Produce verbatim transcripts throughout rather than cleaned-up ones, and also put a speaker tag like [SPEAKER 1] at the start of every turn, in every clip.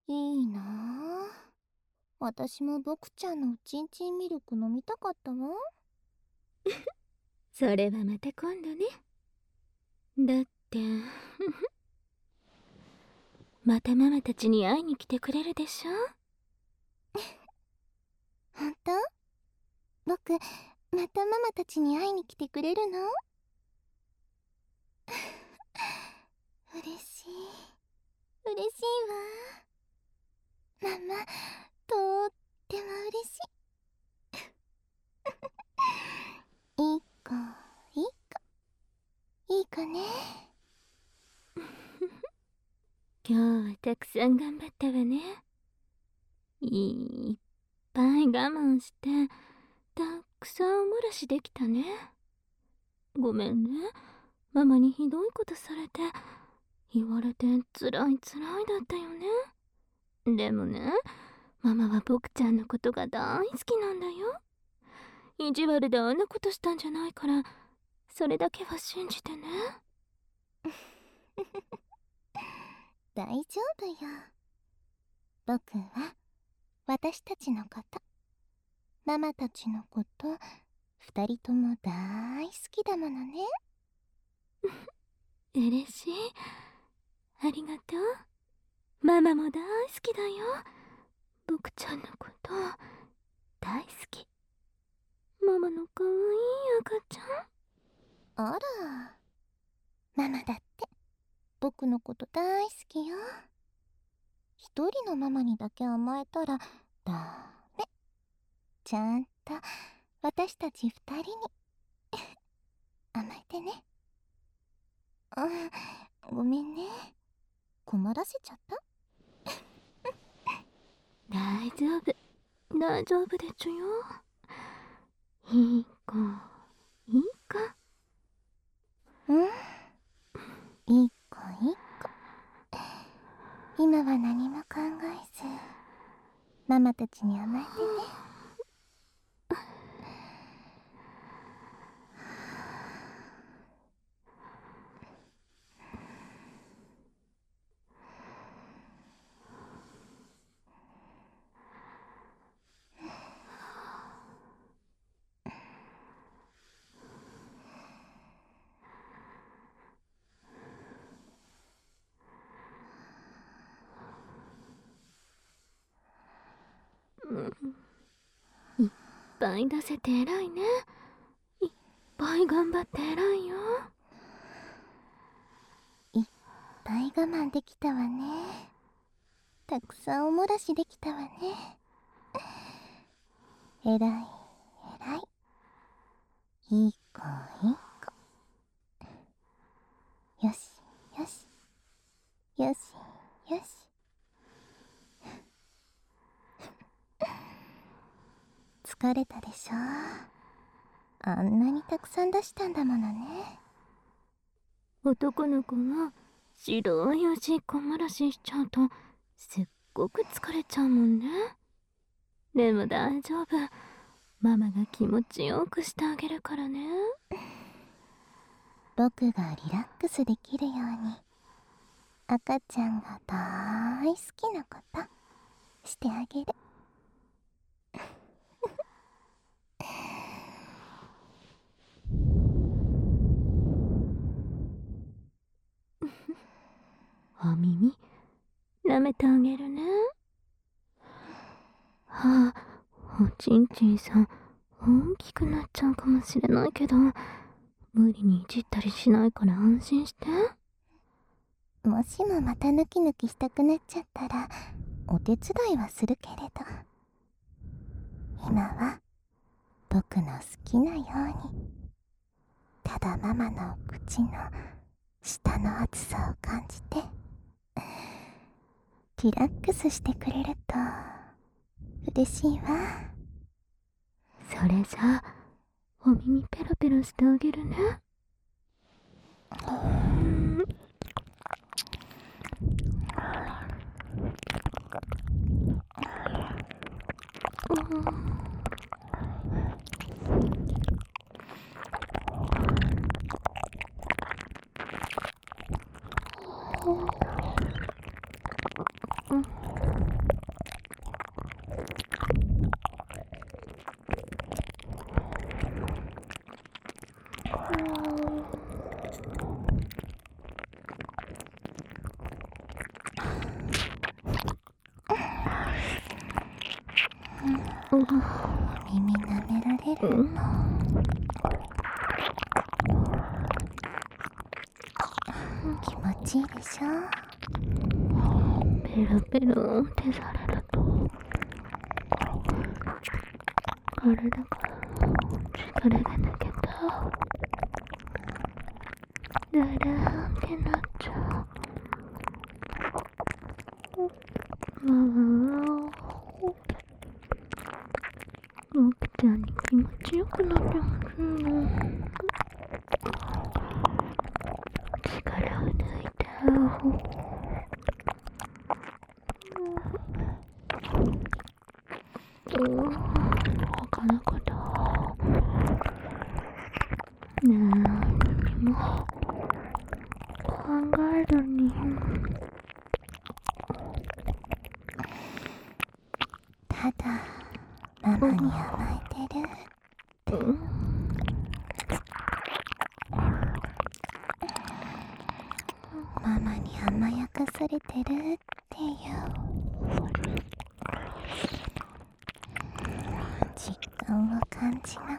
[SPEAKER 1] いいなあ。私も僕ちゃんのおちんちんミルク飲みたかったわ。
[SPEAKER 2] それはまた今度ね。だってまたママたちに会いに来てくれるでしょ。
[SPEAKER 1] ほんと？僕またママたちに会いに来てくれるの？嬉しい嬉しいわ。ママとーっても嬉しい。いい子いい子いい子ね。
[SPEAKER 2] 今日はたくさん頑張ったわね。いっぱい我慢してたくさんお漏らしできたね。ごめんね、ママにひどいことされて言われてつらいつらいだったよね。でもね、ママは僕ちゃんのことが大好きなんだよ。意地悪であんなことしたんじゃないから、それだけは信じてね。
[SPEAKER 1] 大丈夫よ。僕は私たちのこと、ママたちのこと二人とも大好きだものね。
[SPEAKER 2] 嬉しい、ありがとう。ママも大好きだよ。僕ちゃんのこと大好き。ママのかわいい赤ち
[SPEAKER 1] あら、ママだって僕のこと大好きよ。一人のママにだけ甘えたらダメ。ちゃんと私たち二人に甘えてね。うん、ごめんね、困らせちゃった？
[SPEAKER 2] ゃん。大丈夫、大丈夫でちゅよ。いい子、いい子。
[SPEAKER 1] うん、いい子いい子。今は何も考えずママたちに甘えてね。
[SPEAKER 2] いっぱい出せて偉いね。いっぱい頑張って偉いよ。
[SPEAKER 1] いっぱい我慢できたわね。たくさんおもらしできたわね。えらいえらい。いい子いい子。よしよしよしよし。疲れたでしょ。あんなにたくさん出したんだものね。
[SPEAKER 2] 男の子は白いおしっこ漏らししちゃうとすっごく疲れちゃうもんね。でも大丈夫、ママが気持ちよくしてあげるからね。
[SPEAKER 1] 僕がリラックスできるように赤ちゃんが大好きなことしてあげる。
[SPEAKER 2] お耳舐めてあげるね。はあ、おちんちんさん大きくなっちゃうかもしれないけど、無理にいじったりしないから安心して。
[SPEAKER 1] もしもまたヌキヌキしたくなっちゃったらお手伝いはするけれど、今は僕の好きなようにただママの口の下の熱さを感じてリラックスしてくれると嬉しいわ。
[SPEAKER 2] それじゃあお耳ペロペロしてあげるね。
[SPEAKER 1] 耳舐められるの。気持ちいいでしょ。
[SPEAKER 2] ペロペロってされると体から疲れが抜けた。だらーってなっちゃう。まあ僕ちゃんに気持ちよくなってほしいの。力を抜いた。他のこと何にも考えずに
[SPEAKER 1] ただママに甘えてる。ママに甘やかされてるっていう実感を感じなが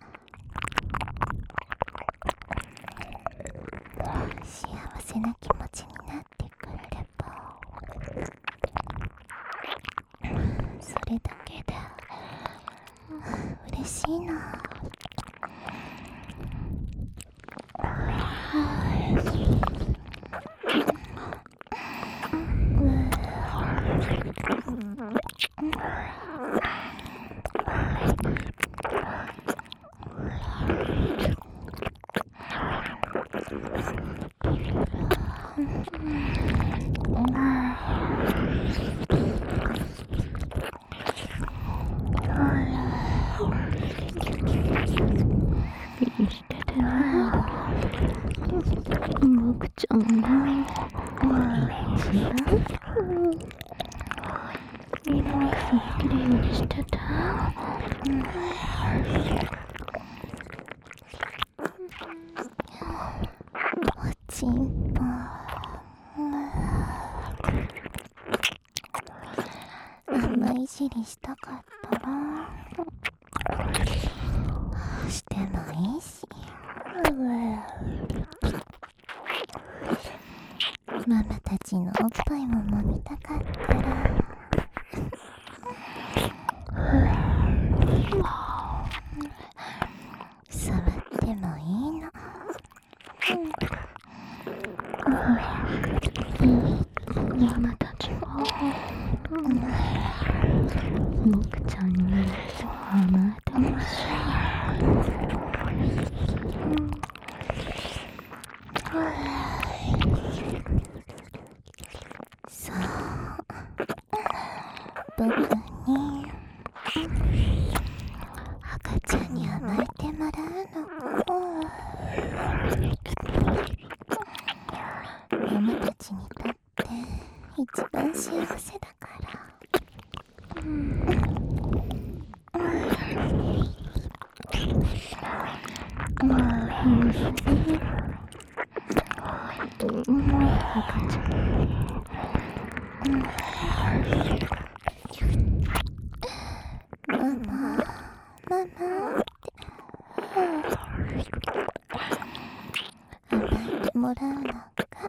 [SPEAKER 1] ら幸せな気持ちになってくれればそれだけで嬉しいな。
[SPEAKER 2] 僕ちゃんね、リラックスできるようにしてた。
[SPEAKER 1] おちんぽ甘いじりしたかったらしてもいいし、ママたちのおっぱいも飲みたかったら触ってもいいの。
[SPEAKER 2] ママたちは僕ちゃんに甘えてほしい。
[SPEAKER 1] そう、僕に赤ちゃんに甘えてもらうの。ママたちにとって一番幸せだから。うんママ、ママって甘えてもらうのが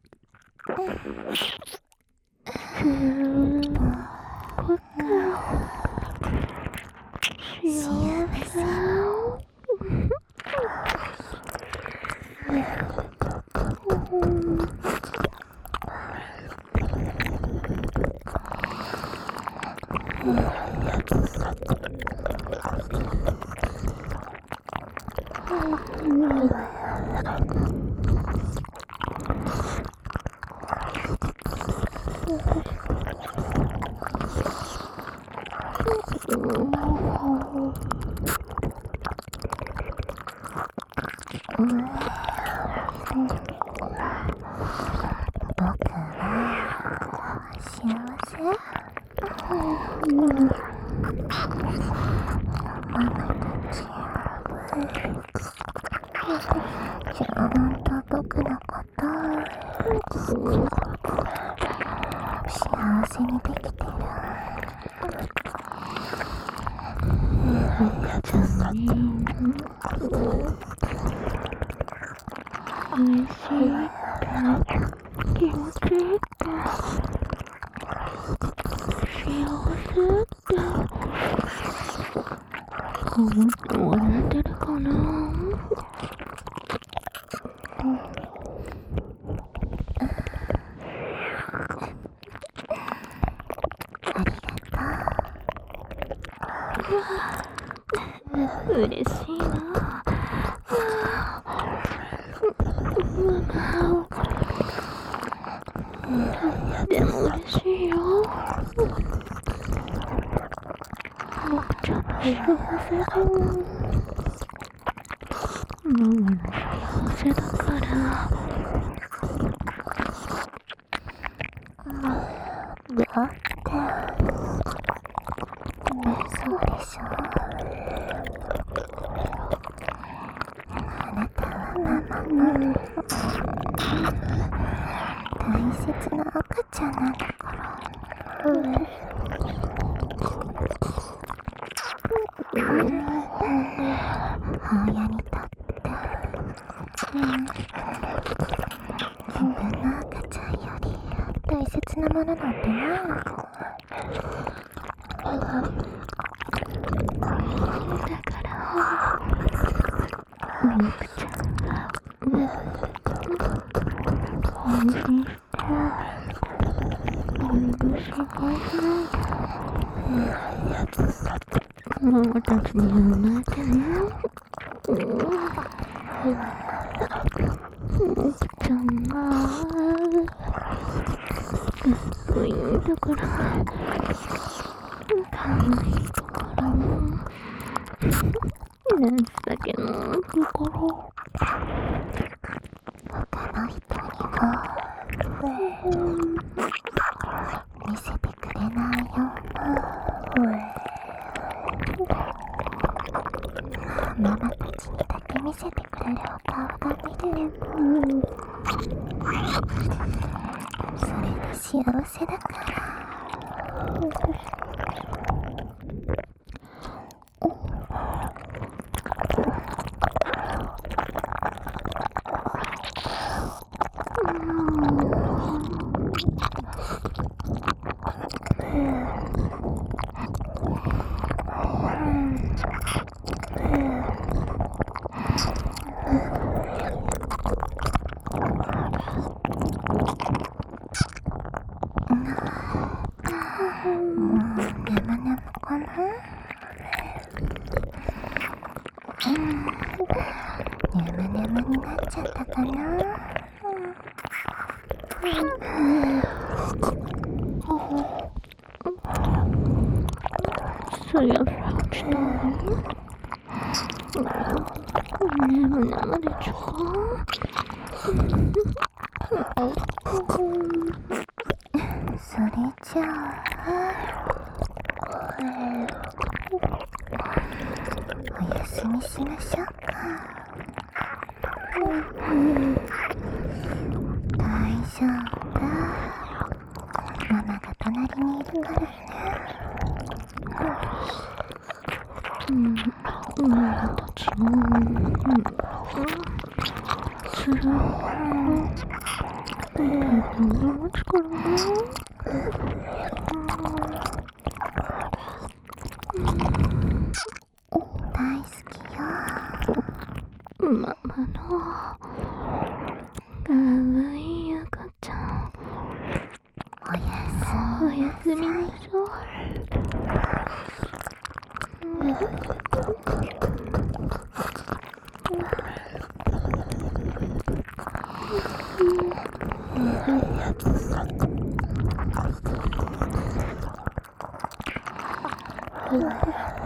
[SPEAKER 1] 幸せ。僕は幸せ。ママたちちゃんと僕のこと幸せにできてる。
[SPEAKER 2] 赤ちゃんに嬉しいって気持ちいいって幸せって思ってもらえてるかな。嬉しいな。でも嬉しいよ。もっちゃんの幸せだもん。ママの幸せだから。
[SPEAKER 1] だってそうでしょ。あなたはママの大切な赤ちゃんなんだから。母親にとって、うん、自分の赤ちゃんより大切なものなんてないの。
[SPEAKER 2] だからみくちゃんが安心して許しママたちに甘えてね。みくちゃんがかわいいだからかわいいところなんだけの心
[SPEAKER 1] 他の人にも見せてくれないよ。ママたちにだけ見せてくれるお顔が見れる。それで幸せだから。眠眠になっちゃったかな。
[SPEAKER 2] そりゃそうしたの眠眠でちゅか
[SPEAKER 1] それじゃあおやすみしましょうか。大丈夫。ママが隣にいるからね。
[SPEAKER 2] うんママたちもつらいママ力ね。
[SPEAKER 1] 大好きよ。
[SPEAKER 2] ママのかわいい赤ちゃん。
[SPEAKER 1] おやす
[SPEAKER 2] おやすみなさい。
[SPEAKER 1] うん